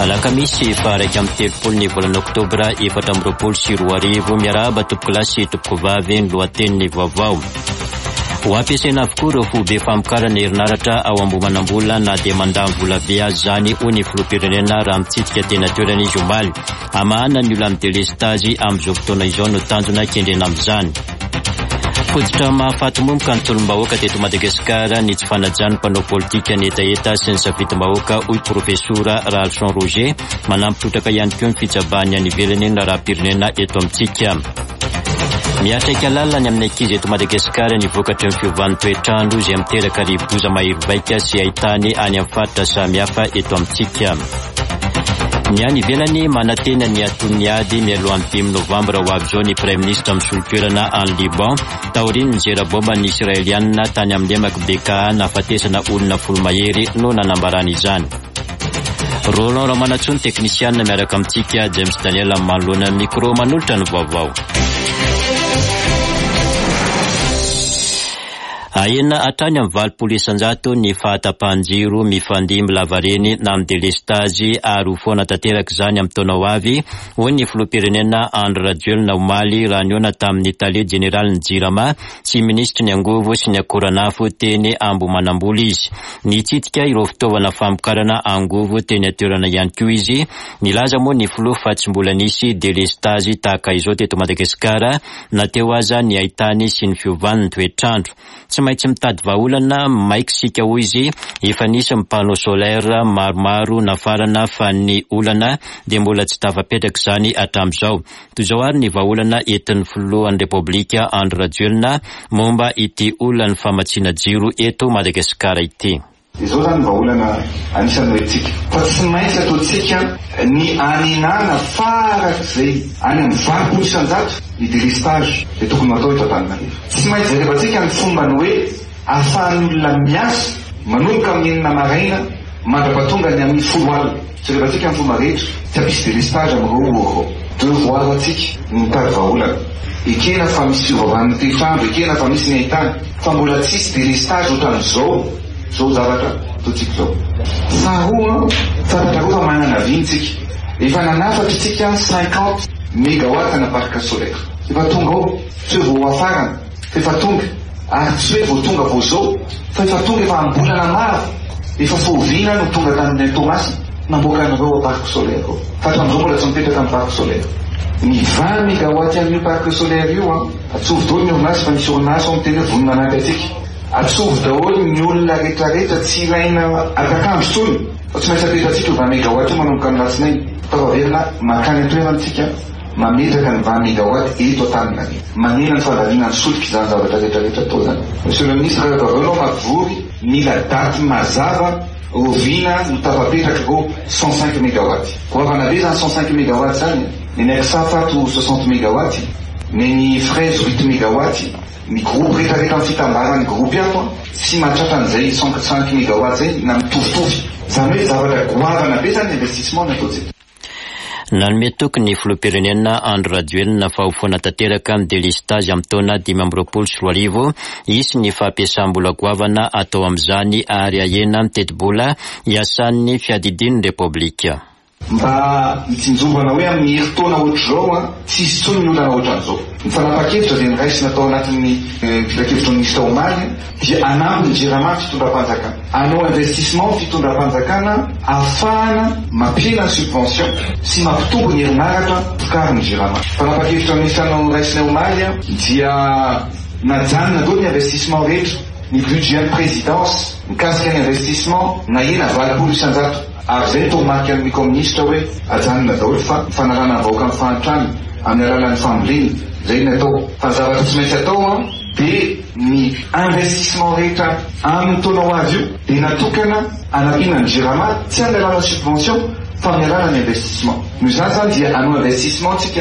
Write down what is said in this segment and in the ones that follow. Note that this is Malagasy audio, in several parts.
Alakamisy faraiky amin'ny 30 ny volana Oktobra 2024 miarahaba tompokilasy tompokovavy ny lohatenin'ny vaovao. Ho ampiasaina avokoa ireo fobe famokarana herinaratra ao ambomanambola na dia mandamy vola be azy zany ho ny filoham-pirenena raha mitsidika tena toerana izy omaly. Amahana ny olona amin'ny delestazy amin'izao fotoana izao no tanjona kendrena amin'izany. Fototra mahafaty-momoka ny tolom-bahoaka teto Madagasikara ny tsy fanajana mpanao politika ny etaeta sy ny safidim-bahoaka hoy Profesora Ralson Roger manampitrotraka ihany koa ny fitsabany any ivelany ny raha-pirenena eto amintsika. Miatraika lalany amin'ny ankizy eto Madagasikara ny vokatra ny fiovan'ny toetrandro izay miteraka rivodoza mahiry-baika sy ahitany any amin'ny faritra samihafa eto amintsika. Ny any ivelany manantena ny aton'ny ady mialohan'ny 5 Novambra ho avy zao ny Prime Ministre misolo-toerana any Liban taoriny ny jerabomba ny Israelianina tany amin'ny lemaka Beka nafatesana olona folo-mahery no nanambarana izany. Roland Ramanatsoa ny teknisianina miaraka amintsika James Daniel amin'ny manoloana micro manolotra ny vaovao. Ahena hatrany amin'ny 900 ny fahatapahan-jiro mifandimby lavareny na amin'ny delestazy ary ho foana tanteraka izany amin'ny taona ho avy hoy ny filoham-pirenena Andry Rajoelina omaly raha niona tamin'ny Tale General ny Jirama sy ministry ny angovo sy ny akoranafo teny Ambomanambola izy. Nitsidika ireo fitaovana famokarana angovo teny atoerana ihany koa izy. Nilaza moa ny filoha fa tsy mbola nisy delestazy tahaka izao teto Madagasikara na teo aza ny ahitany sy ny fiovan'ny toetrandro. Tsy maintsy mitady vahaolana maika sika hoy izy efa nisy panneau solaire maromaro nafarana fa ny olana dia mbola tsy tafapetraka izany hatramin'izao. Toy izao ary ny vahaolana entin'ny filohan'ny Repoblika Andry Rajoelina momba ity olana ny famatsiana jiro eto Madagasikara ity. Izao zany vahaolana anisan'ny hoentsika fa tsy maintsy ataontsika ny aninana farak'izay any amin'ny 20% ny delestage dia tokony atao eto Antananarivo. Tsy maintsy zarevantsika ny fomba ny hoe ahafahan'ny olona miasa manomboka amin'ny 9 maraina mandrapatonga ny amin'ny 10 alina. Zarevantsika ny fomba rehetra tsy ampisy delestage amin'ireo devoir atsika ny mitady vahaolana. Ekena fa misy fiovaovan'ny toetrandro, ekena fa misy ny ahitany fa mbola tsisy delestage ohatran'izao. Zao zavatra totsika zao. Faharoa, fa manana vintsika. Efa nanafatra tsika 50 mégawatt na parc solaire. Efa tonga ao, tsy hoe vao afarana, efa tonga. Ary tsy hoe vao tonga vao zao, fa efa tonga efa ambolana maro. Efa foviana no tonga tamin'ny Tomasy namboakan'ireo parc solaire. Fa hatramin'izao mbola tsy mipetraka amin'ny parc solaire. Ny 20 mégawatt amin'io parc solaire io, atsovo daholo ny orinasa fa misy orinasa ao miteny hoe vonona anaty atsika. Atsovo daholo ny olona rehetrarehetra tsy ilaina atakandro tsony fa tsy maintsy apetratsika 20 mégawatt io manomboka ny latsinainy. Tavaverina makany atoerantsika mametraka ny 20 mégawatt eto Antananarivo. Manena ny fandaniana ny solika izany zavatra rehetrarehetra atao zany. Monsieur le ministre Rajoelina mampivony mila daty mazava roviana no tafapetraka go 105 mégawatt. Goavana be zany 105 mégawatt zany. Ny Exafato 60 mégawatt, ny Fraise 8 mégawatt. Ny groupe rehetrarehetra amin'ny fitambarany groupe ato sy mahatratra an'izay 105 mégawatt zay na mitovitovy. Zany hoe zavatra goavana be zany investissement nataontsika. Nanome tokony ny filoham-pirenena Andry Rajoelina fa ho foana tanteraka amin'ny delestage amin'ny taona 2024 isy ny fampiasam-bola goavana atao amin'izany ary ahena mitety-bola iasan'ny fiadidian'ny Repoblika. Mba hitsinjovana hoe amin'ny herintaona ohatr'izao tsisy tsony ny olana ohatran'izao. Ny fanapa-kevitra dia niraisina tao anatin'ny filan-kevitra ny ministra omaly dia anampy ny Jirama fitondram-panjakana. Anao investissement fitondram-panjakana ahafahana mampiena ny subvention sy mampitombo ny herinaratra vokarin'ny Jirama. Fanapa-kevitra ny ministra niraisina omaly dia najanona daholo ny investissement rehetra, ny budget présidence mikasika ny investissement na ena 20 isan-jato. Ary zay tao marika amin'ny kominista hoe ajanona daholo fa fanarana vahoaka amin'ny fahantrany amin'ny alalan'ny fambolena zay natao. Fa zavatra tsy maintsy atao dia ny investissement rehetra amin'ny taona ho avy io dia natokana anampiana ny Jirama tsy amin'ny alalan'ny subvention fa amin'ny alalan'ny investissement. Noho izany zany dia anao investissement tsika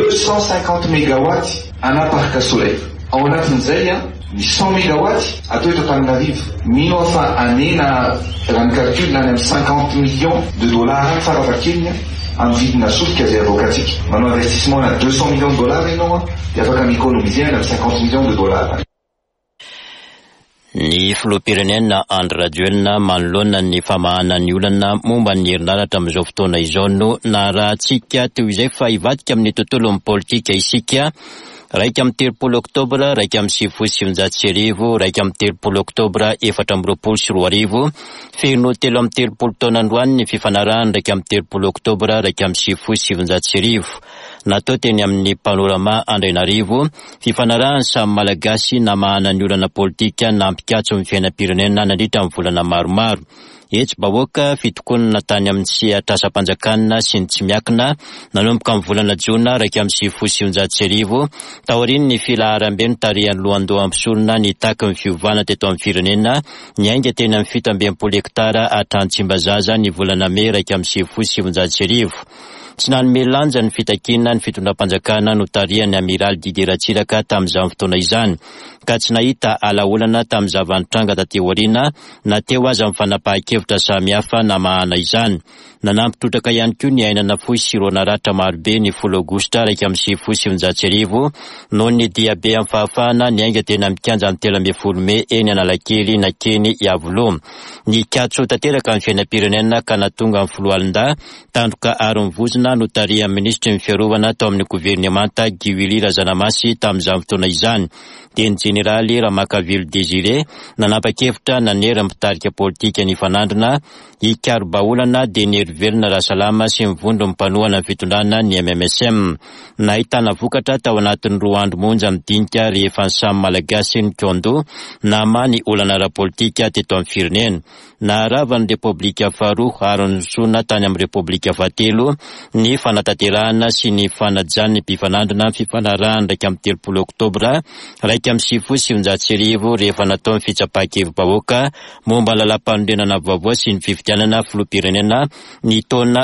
250 mégawatt ana parc solaire. Ao anatin'izay ny 100 mégawatt atao eto Antananarivo. Mino fa anena raha ny calcul na amin'ny 50 millions de dollars farafahakeliny amin'ny vidina solika zay avoakatsika. Manao investissement na 200 millions de dollars ianao dia afaka mieconomiser amin'ny 50 millions de dollars. Ny filoham-pirenena Andry Rajoelina manoloana ny famahana ny olana momba ny herinaratra amin'izao fotoana izao no narahantsika teo izay fa hivadika amin'ny tontolon'ny politika isika. Raika amin'ny 30 oktobra, raika amin'ny 1990, raika amin'ny 30 oktobra 2024, feno 3 amin'ny 30 taona androany ny fifanarahana raika amin'ny 30 oktobra, raika amin'ny 1990. Natao teny amin'ny panorama Andrainarivo, fifanarahana samy malagasy namahana ny olana politika nampikatso amin'ny fiainam-pirenena nandritra amin'ny volana maromaro. Etsy-bahoaka fitokonana tany amin'ny siatrasa-panjakana sy ny tsy miakina nanomboka amin'ny volana Jona raika amin'ny 1990. Taoriany ny filaharam-be no tarihan'ny lohandoha ampisolona ny taky ny fiovana teto amin'ny firenena, ny ainga teny amin'ny 17 hektara hatrany Tsimbazaza ny volana May raika amin'ny 1990. Tsy nanome lanja ny fitakina ny fitondram-panjakana no tarihany Amiraly Didier Ratsiraka tamin'izany fotoana izany, ka tsy nahita alaolana tamin'ny zava-nitranga tateo aoriana na teo aza amin'ny fanapahan-kevitra samihafa namahana izany. Nanampitrotraka ihany koa ny ainana fohy sy ronaratra marobe ny 10 Aogositra raika amin'ny 1990 noho ny diabe amin'ny fahafahana ny ainga tena mikanja amin'ny 13 May eny Analakely na Keny Iavoloha. Ny katso tanteraka amin'ny fiainam-pirenena ka natonga amin'ny Filohalinda Tandroka Aronvozina no tarihan'ny ministry ny fiarovana tao amin'ny governemanta Guy Razanamasy tamin'izany fotoana izany. Teny jeneraly Ramakavelo Désiré nanapa-kevitra nanery mpitarika politika ny fanandrina hikarobaolana dia nerivelona Rasalama sy mivondro mpanohana ny fitondrana ny MMSM. Nahitana vokatra tao anatin'ny 2 andro monja midinika rehefa ny samy malagasy ny kondo nama ny olana ara-politika teto amin'ny firenena. Naharavany Repoblika faharoa ary nisona tany amin'ny Repoblika fahatelo ny fanatanterahana sy ny fanajany ny mpifanandrina fifanarahana raika amin'ny 30 Oktobra raika amin'ny 1990 rehefa natao ny fitsapan-kevim-bahoaka momba lalam-panorenana vaovao sy ny fifidianana filoham-pirenena ny taona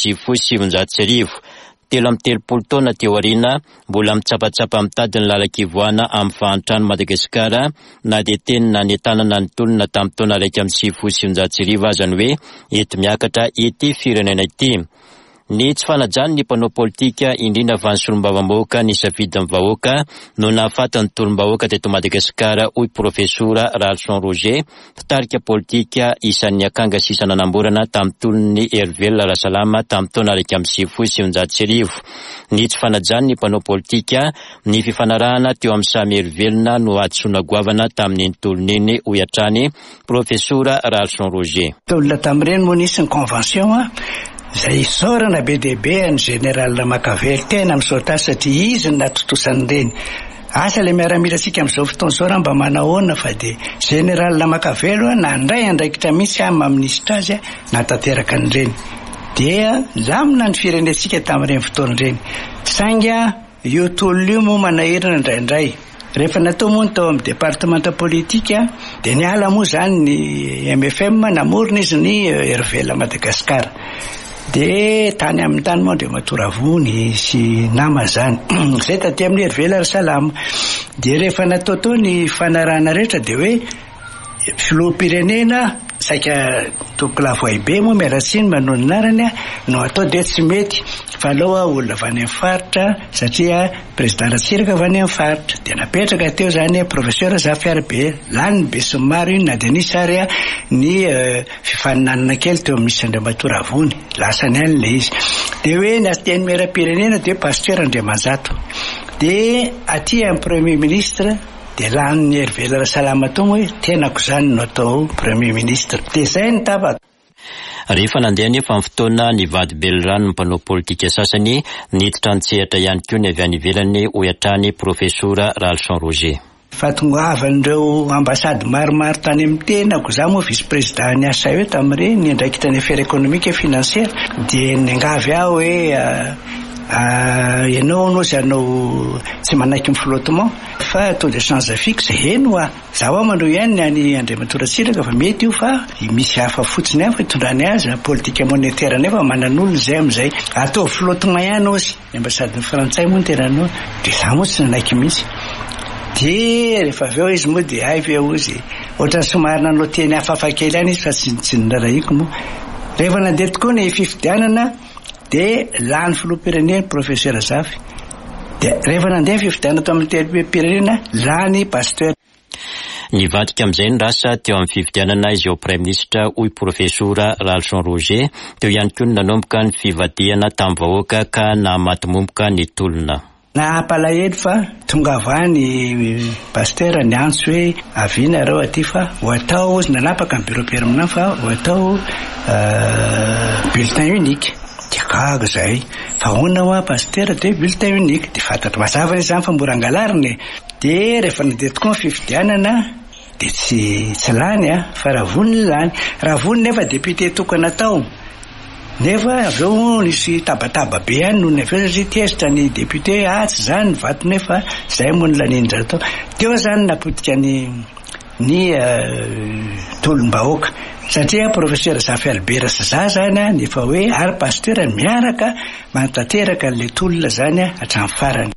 2019. Telo amin'ny 30 taona teo aoriana mbola mitsapatsapa mitady ny lalakivoana amin'ny fahantrano Madagasikara na dia teny na nentanana ny tolona tamin'ny taona raika amin'ny 1990 azany hoe ety miakatra ety firenena ity. Ny tsy fanajany ny mpanao politika indrindra fa ny solombavam-bahoaka ny safidin'ny vahoaka no nahafatan'ny tolom-bahoaka teto Madagasikara hoy Profesora Ralson Roger, mpitarika politika isan'ny akanga sy isan'anamborana tamin'ny tolon'ny Hervel Rasalama tamin'ny taona raika amin'ny 1990. Ny tsy fanajany ny mpanao politika ny fifanarahana teo amin'ny samy Hervelona no atsoina goavana tamin'ny tolon'iny hoy hatrany Profesora Ralson Roger. Tolona tamin'ireny moa nisy ny convention izay sorana be dia be ny général Makavelo tena amin'izao satria izy natotosan'ireny. Asa ilay miara-milasika amin'izao fotoana izao raha mba manahoana fa dia général Makavelo nandray andraikitra mihitsy amin'ny ministra azy natanteraka an'ireny. Dia lamina ny firenetsika tamin'ireny fotoana ireny. Sainga io tolona io moa manahirana indraindray. Rehefa natao moa tao amin'ny departemanta politika dia niala moa izany ny MFM namorona izy ny Hervel Madagasikara. Dia tany amin'ny tany moa dia matoravony sy nama zany. Izay taty amin'ny Hervel Rasalama. Dia rehefa natao tao ny fanarahana rehetra dia hoe filoham-pirenena saika Tokolavoaibe moa miaratsiny manao ny anarany no atao dia tsy mety fa aloha olona avy any amin'ny faritra satria président Ratsiraka avy any amin'ny faritra. Dia napetraka teo zany professeur Zafiarbe lany be sy maro iny na dia nisy ary ny fifaninanana kely teo amin'ny Andriamatoravony lasa ny any le izy. Dia hoe nateny miaram-pirenena dia pasteur Andriamanjato. Dia aty amin'ny premier ministre dia lany ny Hervel Rasalama tao hoe tenako zany no atao premier ministre. Dia izay ny tapa. Rehefa nandeha nefa amin'ny fotoana ny vady belirano ny mpanao politika sasany niditra nitsehatra ihany koa ny avy any ivelany hoy hatrany Profesora Ralson Roger. Fahatongavan'ireo ambasady maromaro tany amin'ny tenako za moa vice président ny asa eo tamin'ireny ny andraikitra ny affaire économique et financière dia nangavy aho hoe ianao sy anao tsy manaiky amin'ny flottement fa taux de change fixe eno zaho mandro ihany any Andriamatoa Ratsiraka fa mety io fa misy hafa fotsiny hafa hitondrany azy politika monétaire nefa manan'olona zay amin'izay atao flottement ihany ozy ambasadyny frantsay moa ny tenanao dia za moa tsy nanaiky mihitsy. Dia rehefa avy eo izy moa dia avy eo izy ohatrany somary nanao teny hafahafa kely ihany izy fa tsy nirarahiko moa. Rehefa nandeha tokoa ny fifidianana dia lany filoham-pirenena professeur Zafy. Dia rehefa nandeha fifidianana tao amin'ny firenena lany pasteur. Nivadika amin'izay ny rasa teo amin'ny fifidianana izy eo Prime Ministre hoy Profesora Ralson Roger, teo ihany koa nanomboka ny fivadiana tamin'ny vahoaka ka namatomomboka ny tolona. Nahampalahelo fa tonga avany pasteur ny antso hoe avina reo aty fa ho atao nanapaka ny bureau permanent fa ho atao bulletin unique. Gaga zay fa hoana hoa pasteur de bulletin unique de fatatra mazava izany fa mora angalariny de rehefa nadeha tokoa fifidianana de tsy lany fa raha voniny lany raha voniny nefa député tokana tao nefa aveo nisy tabataba be any noho ny aveo satria tiezitra ny député tsy zany vato nefa zay moa ny lanindra tao teo zany napotika ny tolom-bahoaka satria professeur Zafy Albert Zaza zany nefa hoe ary pasteur miaraka manatanteraka an'ilay tolona zany hatramin'ny farany.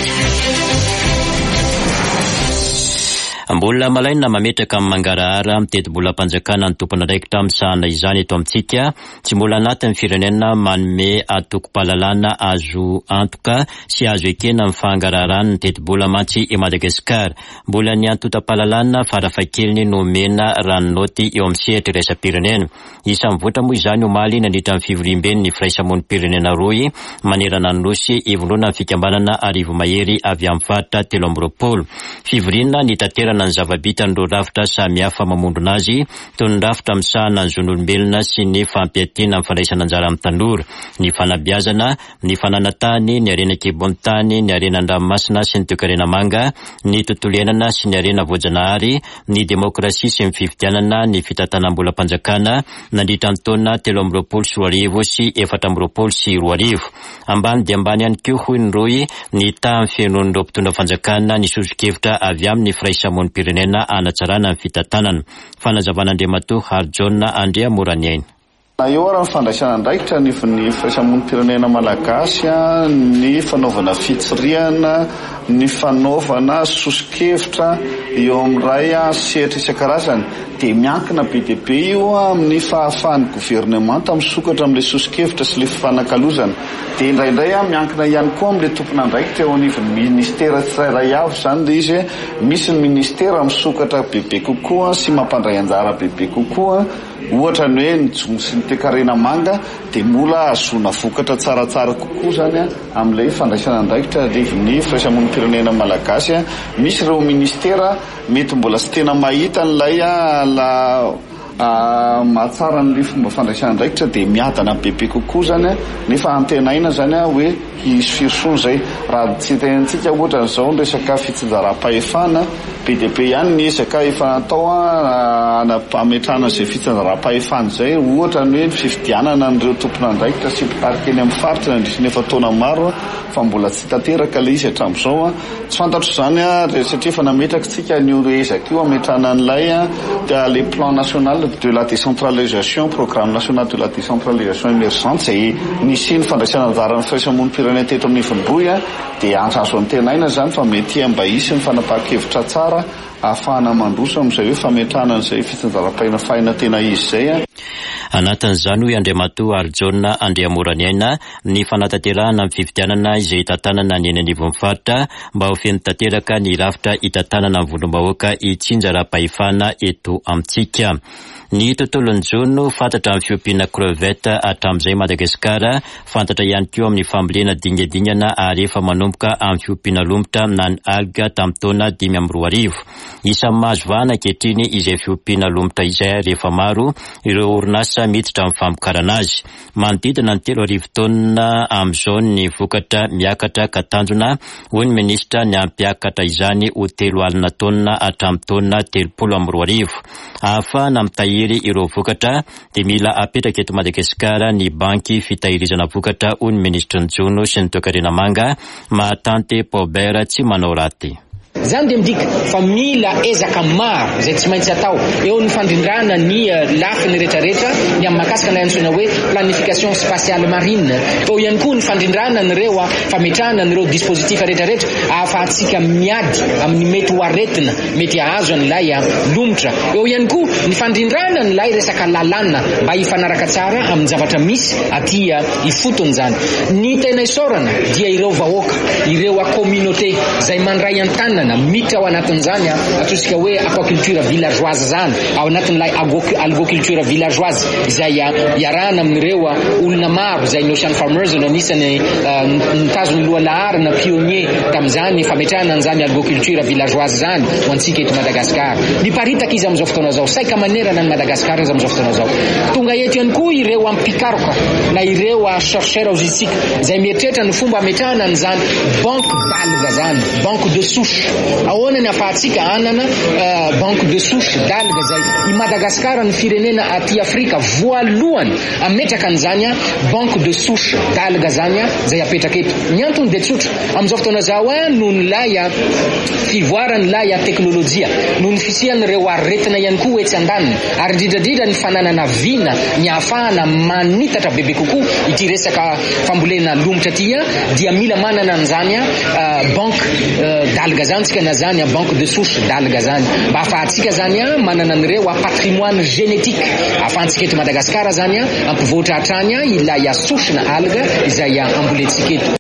Mbola malaina mametraka amin'ny mangarahara mitety-bola mpanjakana ny tompona raikitra amin'ny sahana izany eto amintsika, tsy mbola anatin'ny firenena manome atoko-pahalalana azo antoka sy azo ekena amin'ny fangaraharany ny tety-bola mantsy i Madagasikara. Mbola ny antota-pahalalana farafahakeliny nomena ranonauty eo amin'ny sehatra iraisam-pirenena. Isan'ny voatra moa izany omaly nandritra amin'ny fivoriam-beny ny firaisamonim-pirenena roy manerana ny nosy ivondrona ny fikambanana arivo mahery avy amin'ny faritra 30. Fivoriana ny tanterana ny zava-bitan'ireo rafitra samihafa mamondrona azy, toy ny rafitra misahana ny zon'olombelona sy ny fampiatiana amin'ny fandraisana anjara amin'ny tanora, ny fanabeazana, ny fananatany, ny arena kibon-tany, ny arena an-dranomasina sy ny toekarena manga, ny tontolo iainana sy ny arena voajanahary, ny demokrasia sy ny fifidianana, ny fitantanam-bola mpanjakana nandritra ny taona 2024 sy 2024. Ambany dia ambany ihany koa hoy ny roy ny tamin'ny fihainoan'ireo mpitondra fanjakana ny soso-kevitra avy amin'ny firaisamonim-pirenena anatsarana ny fitantanana. Fanazavan'Andriamatoa Harjona Andrea Moraniaina. Eo raha ny fandraisana andraikitra ny firaisamonim-pirenena malagasy, ny fanaovana fitsiriana, ny fanaovana soso-kevitra eo amin'ray sehatra isan-karazany dia miankina be dia be io amin'ny fahafahan'ny gouvernemanta misokatra amin'ilay soso-kevitra sy ilay fifanakalozana. Dia indraindray miankina ihany koa amin'ilay tompona andraikitra eo anivon'ny ministera tsirairay avy zany dia izy misy ny ministera misokatra bebe kokoa sy mampandray anjara bebe kokoa, ohatra ny hoe ny jomo sy ny toekarena manga dia mola azona vokatra tsaratsara kokoa zany amin'ilay fandraisana andraikitra ny firaisamonim-pirenena malagasy. Misy ireo ministera mety mbola tsy tena mahita n'ilay mahatsara n'ilay fomba fandraisana andraikitra dia miadana bebe kokoa zany nefa antenaina zany hoe hisy firosoana zay. Raha tsy tenantsika ohatra n'izao ny resaka fitsinjaram-pahefana be dia be ihany ny ezaka efa natao hametrahana izay fitsinjaram-pahefana zay, ohatra ny hoe ny fifidianana n'ireo tompona andraikitra sy mpitarika eny amin'ny faritra nandrisy nefa taona maro fa mbola tsy tanteraka ilay izy hatramin'izao. Tsy fantatro zany satria efa nametraka tsika ny ezaka io hametrahana an'ilay le plan national de la décentralisation, programme national de la décentralisation émergente zay nisy ny fandraisana anjara ny firaisamonim-pirenena teto amin'ny Ivonboy dia azo antenaina zany fa mety mba hisy ny fanapahan-kevitra tsara ahafahana mandroso amin'izay hoe fametrahana an'izay fitsinjaram-paina tena izy zay. Anatin'izany hoe Andriamatoa Harjona Andrea Moraniaina ny fanatanterahana amin'ny fifidianana izay hitantanana ny eny anivon'ny faritra mba ho feno tanteraka ny rafitra hitantanana amin'ny volom-bahoaka hitsinjaram-pahefana eto amintsika. Ny tontolon'ny jono fantatra amin'ny fiompiana crevette hatramin'izay Madagasikara, fantatra ihany koa amin'ny fambolena dingadingana ary efa manomboka amin'ny fiompiana lomotra na ny alga tamin'ny taona 2012. Isan'ny mahazo vahana ankehitriny izay fiompiana lomotra izay rehefa maro ireo orinasa miditra amin'ny famokarana azy. Manodidina ny 3,000 taona amin'izao ny vokatra miakatra ka tanjona, hoy ny minisitra ny ampiakatra izany ho 3 alina taona hatramin'ny taona 32. Ahafahana mitahiry ireo vokatra dia mila apetraka eto Madagasikara ny banky fitahirizana vokatra, hoy ny ministra ny jono sy ny toekarena manga Mahatante Paubert tsy manao raty. Zany dia midika fa mila ezaka maro izay tsy maintsy atao eo ny fandrindrana ny lafiny rehetrarehetra ny amin'ny mahakasika na antsoina hoe planification spatiale marine, eo ihany koa ny fandrindrana nyreo fametrahana nyreo dispositif rehetrarehetra ahafahantsika miady amin'ny mety ho aretina mety ahazo an'ilay lomotra, eo ihany koa ny fandrindrana n'ilay resaka lalàna mba hifanaraka tsara amin'ny zavatra misy aty ifotony zany. Ny tena isaorana dia ireo vahoaka, ireo communauté izay mandray an-tanana fivoarana mita ao anatin'izany atosika hoe aquaculture villageoise zany ao anatin'ilay algoculture villageoise izay iarahana amin'ireo olona maro izay ny Ocean Farmers no anisany nitazony lohalahary na pionnier tamin'izany fametrahana an'izany algoculture villageoise zany ho antsika eto Madagasikara. Niparitaka izy amin'izao fotoana zao, saika manerana ny Madagasikara izy amin'izao fotoana zao. Tonga eto ihany koa ireo ampikaroka na ireo chercheurs logistique izay mieritreritra ny fomba ametrahana an'izany banque d'algues zany, banque de souche. Ahoana ny afahantsika hanana banque de souche d'algues zay. I Madagasikara ny firenena aty Afrika voalohany ametraka an'izany banque de souche d'algues zany zay apetraka eto. Ny antony dia tsotra, amin'izao fotoana zao noho ny lay fivoarany lay teknôlôjia, noho ny fisian'ireo aretina ihany koa etsy andaniny, ary indrindrandrindra ny fananana vina ny ahafahana manitatra bebe kokoa ity resaka fambolena lomotra ity dia mila manana an'izany banque d'algues zany tsika na zany banque de souche d'algues zany mba afahantsika zany manana an'ireo patrimoine génétique afahantsika eto Madagasikara zany ampivoatra hatrany ilay souche na algue izay amboletsika eto.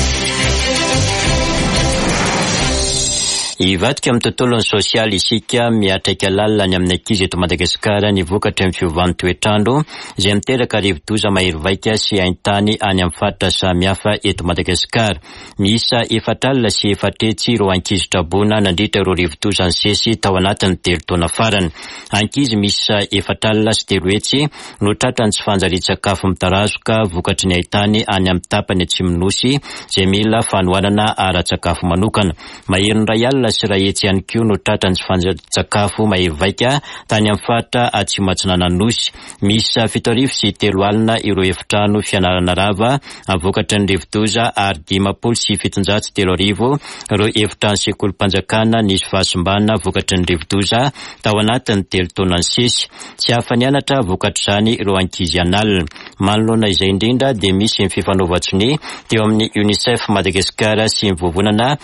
Ivadika amin'ny tontolon'ny sosialy isika miatraika lalany amin'ny ankizy eto Madagasikara ny vokatra amin'ny fiovan'ny toetrandro izay miteraka rivo-doza mahery vaika sy haintany any amin'ny faritra samihafa eto Madagasikara. Miisa 4 alina sy 4 hetsy ireo ankizy trabona nandritra ireo rivo-doza ny sesy tao anatin'ny 3 taona farany. Ankizy miisa 4 alina sy 3 hetsy no tratrany tsy fanjarian-tsakafo mitarazoka vokatry ny haintany any amin'ny tapany atsimonosy izay mila fanohanana ara-tsakafo manokana. Mahery ny 1 alina sy 2 hetsy ihany koa no tratrany tsy fanjarian-tsakafo mahery vaika tany amin'ny faritra Atsimatsinananosy. Miisa 7 sy 3 alina ireo efitrano fianarana rava vokatry ny rivo-doza ary 5 sy 703 ireo efitrano sekolim-panjakana nisy fahasimbana vokatry ny rivo-doza tao anatin'ny 3 taona ny sesy. Tsy hafa-nianatra vokatry izany ireo ankizy analina. Manoloana izay indrindra dia misy ny fifanaovan-tsiny teo amin'ny UNICEF Madagasikara sy ny vovonana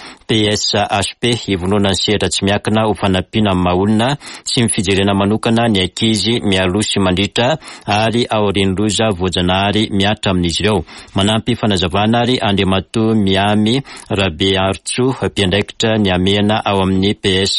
PSHP ivonona ny sehatra tsy miakina ho fanampiana amin'ny maolona sy ny fijerena manokana ny ankizy mialoha sy mandritra ary aorian'ny-loza voajanahary miatra amin'izy ireo. Manampy fanazavana ary Andriamatoa Miamy Rabeartso mpiandraikitra ny amehana ao amin'ny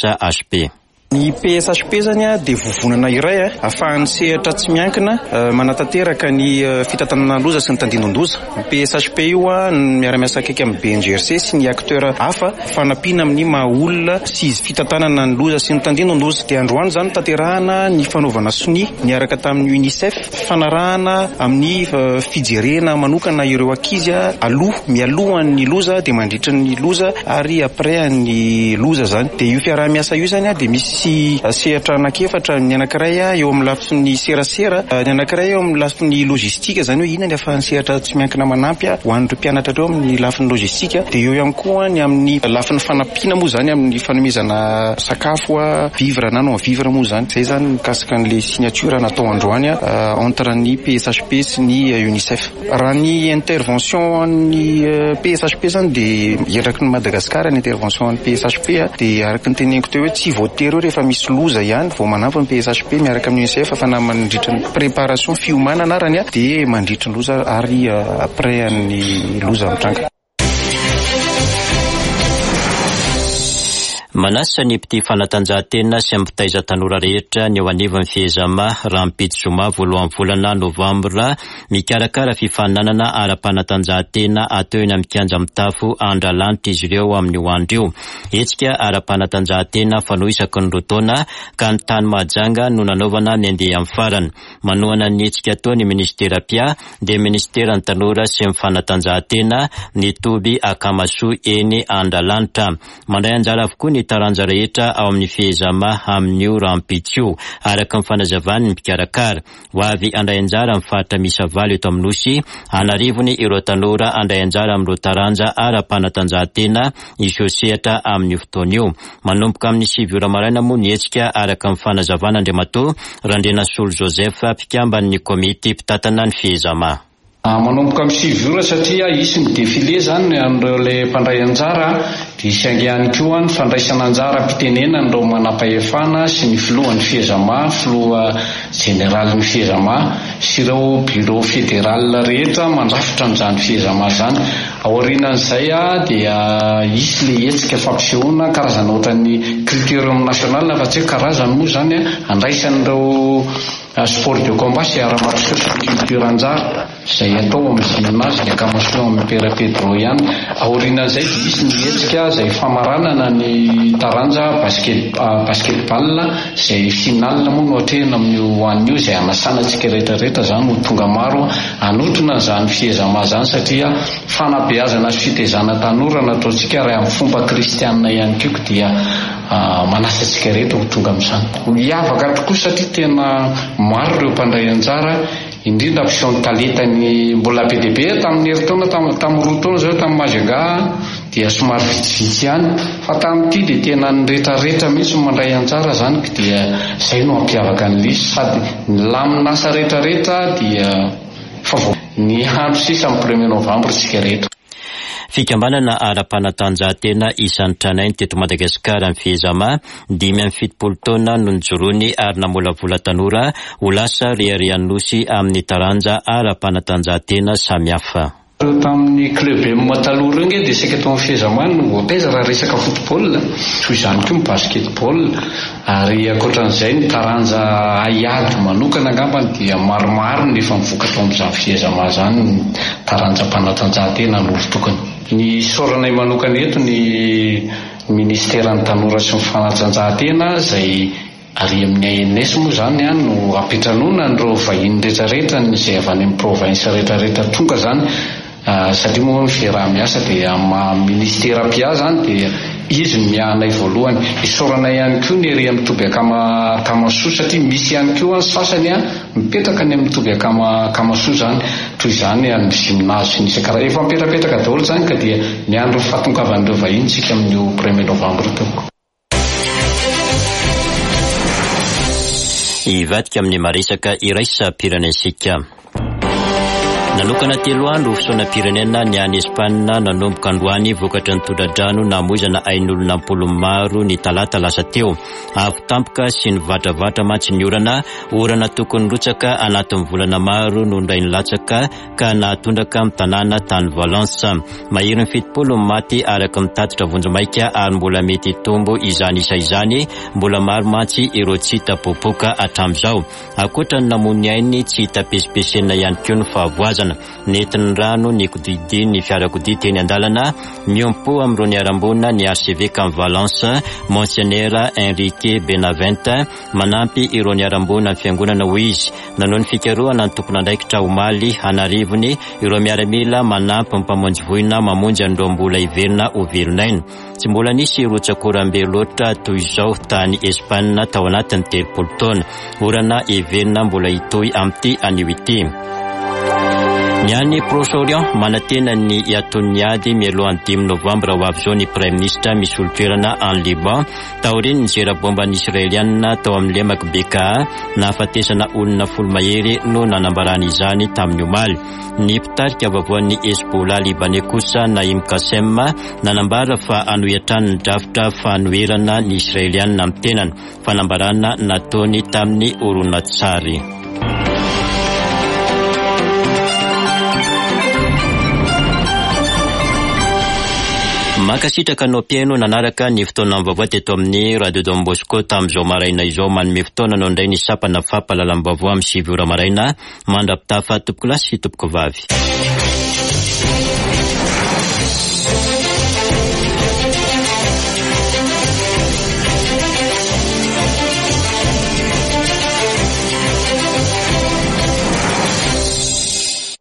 PSHP. Ny PSHP zany dia vovonana iray ahafahan'ny sehatra tsy miankina manatanteraka ny fitantanana loza sy ny tandindon-doza. PSHP io miara-miasa akaiky amin'ny BNGRC sy ny acteur hafa fanampiana amin'ny maha-olona sy fitantanana ny loza sy ny tandindon-doza. Dia androany zany tanterahana ny fanaovana soni niaraka tamin'ny UNICEF fanarahana amin'ny fijerena manokana ireo ankizy mialohan'ny loza dia mandritra ny loza ary après ny loza zany. Dia io fiaraha-miasa io zany dia misy sehatra anankiefatra ny anankiray eo amin'ny lafin'ny serasera, ny anankiray eo amin'ny lafin'ny logistika zany hoe inona ny ahafahan'ny sehatra tsy miankina manampy ho an'ireo mpianatra ireo amin'ny lafin'ny logistika. Dia eo ihany koa ny amin'ny lafin'ny fanampiana moa zany amin'ny fanomezana sakafo vivre na non vivre moa zany. Zay zany mikasika an'ilay signature natao androany entre ny PSHP sy ny UNICEF. Raha ny intervention ny PSHP zany dia eraky ny Madagasikara ny intervention ny PSHP dia araky ny teneniko teo hoe tsy voatery rehefa misy loza ihany vao manampy ny PSHP miaraka amin'ny UNICEF fa mandritra ny préparation fiomanana arany dia mandritra ny loza ary après ny loza mitranga. Manasa ny mpity fanatanjahantena sy ampitaiza tanora rehetra ny eo anivon'ny fihezama Rampitsoma voalohan'ny volana Novambra mikarakara fifaninanana ara-panatanjahantena atao eny amin'ny kianja mitafo Andralanitra izy ireo amin'ny hoandro io. Hetsika ara-panatanjahantena fanohy isaky ny roa taona ka ny tany Mahajanga no nanaovana ny andeha amin'ny farany. Manohana ny hetsika atao ny ministera pia dia ministera ny tanora sy ny fanatanjahantena ny Toby Akamasoa eny Andralanitra. Mandray anjara avokoa ny taranja rehetra ao amin'ny fihezama amin'io Rampitsio araka ny fanazavany ny mpikarakara. Ho avy andray anjara amin'ny faritra Misavaly eto amin'ny Nosy anarivony ireo tanora andray anjara amin'ireo taranja ara-panatanjahantena izy sehatra amin'ny fotoana io. Manomboka amin'ny 7 ora maraina moa ny hetsika araka ny fanazavana Andriamatoa Randrenasolo Joseph mpikambany komity mpitatana ny fihezama. Manomboka amin'ny 7 ora satria isy ny défilé zany amin'ireo le mpandray anjara dia isaingy ihany koa ny fandraisana anjara mpitenena nireo manam-pahefana sy ny filohan'ny fiezama, filoha generalin'ny fiezama sy ireo bureau fédéral rehetra mandrafitra an'izany fiezama zany. Aorianan'izay dia isy le hetsika fampisehoana karazana ohatran'ny critérium national fa tsy hoe karazany moa zany andraisan'ireo sport de combat sy ara-marsiô sy culture anjara izay atao amin'ny gymnase dia kamasio amin'ny père Pedro ihany. Aorianan'izay dia isy ny hetsika izay famaranana ny taranja basketball izay final moa no atrehina amin'io an'io izay anasanantsika rehetrarehetra zany ho tonga maro anotrona zany fiezama zany satria fanabeazana sy fitezana tanora nataontsika raha amin'ny fomba kristianina ihany koa dia manasantsika rehetra ho tonga amin'izany. Miavaka tokoa satria tena maro ireo mpandray anjara indrindra mpiseho talentany mbola be dia be tamin'ny herintaona tamin'ny roa taona zao tamin'ny Majunga dia somary vitsivitsy ihany fa tamin'ity dia tena ny rehetrarehetra mihitsy mandray anjara zany dia izay no ampiavaka ny lisy sady lamina asa rehetrarehetra dia ny handro sisa amin'ny 1er novambra tsika rehetra. Fikambanana ara-panatanjahantena isan'ny tranainy teto Madagasikara amin'ny fiezama 5-7 taona no nijoroany ary namolavola tanora ho lasa riarianosy amin'ny taranja ara-panatanjahantena samihafa. Tamin'ny club mataloha reo dia isika tao amin'ny fiezama no voataiza raha resaka football toy izany koa ny basketball ary ankoatran'izay ny taranja aiady manokana angambany dia maromaro nefa mivoaka tao amin'izany fiezama zany taranja mpanatanjahantena no tokony. Ny soranay manokana eto ny ministeran'ny tanora sy ny fanatanjahantena izay ary amin'ny ANS moa zany no ampitranona nireo vahiny rehetrarehetra izay avy any amin'ny province rehetrarehetra tonga zany satria moa firaha miasa dia ministera pia zany dia izy no miahanay voalohany. Isoranay ihany koa ny ery amin'ny Toby Kamasoa satria misy ihany koa ny sasany mipetraka ny amin'ny Toby Kamasoa zany toy izany amin'ny gymnase sy nisy karaha efa mipetrapetraka daholo zany ka dia miandro fahatongavan'ireo vahiny tsika amin'io 1er novambra teo. Ivadika amin'ny maresaka iraisam-pirenensika. Nanokana 3 andro fisaoram-pirenena ny any Espanina nanomboka androany vokatra ny tondra-drano namoizana ain'olona 10 maro ny talata lasa teo. Avy tampoka sy ny vatravatra mantsy ny orana tokony rotsaka anatin'ny volana maro no ndray nilatsaka ka nahatondraka amin'ny tanàna tany Valence. Mahery ny 70 maty araka mitatitra vonjomaika ary mbola mety tombo izany isa izany mbola maro mantsy ireo tsy hita popoka hatramin'izao. Ankoatra ny namony ainy tsy hita pesipesena ihany koa ny fahavoazana. Nentin'ny rano ny kodidy ny fiarakodia teny andalana miompo amin'ireo niarambona ny archevêque amin'ny Valence Monseigneur Henrique Benavente manampy ireo niarambona amin'ny fiangonana ho izy nanao ny fikarohana ny tompon'andraikitra omaly hanarivony ireo miaramila manampy mpamonjy voina mamonjy an'ireo mbola iverina ho velonaina. Tsy mbola nisy rotsakorambe loatra toy izao tany Espagne tao anatin'ny 30 taona orana iverina mbola hitohy amin'ity anio ity. Ny any Proche-Orient manatena ny iatony ady mialohan'ny 5 novambra ho avy zao ny Prime Ministre misy olo-toerana en Liban taoriny nijera bomba ny Israelianina tao amin'ny lemaka Bekaa nahafatesana olona 10 mahery no nanambarany izany tamin'ny omaly. Ny mpitarika vavoan'ny Hezbollah libanais kosa Naim Qassem nanambara fa anohiatrany ny drafitra fanoherana ny Israelianina amin'ny tenany fanambarana nataony tamin'ny horonan-tsary. Makasitraka no pieno nanaraka ny fotoana mivavao teto amin'ny Radio Don Bosco tamin'izao maraina izao manome fotoana no indray ny sapana fampahalalam-bavao amin'ny 7 ora maraina mandrapitafa tompoko lasy tompoko vavy.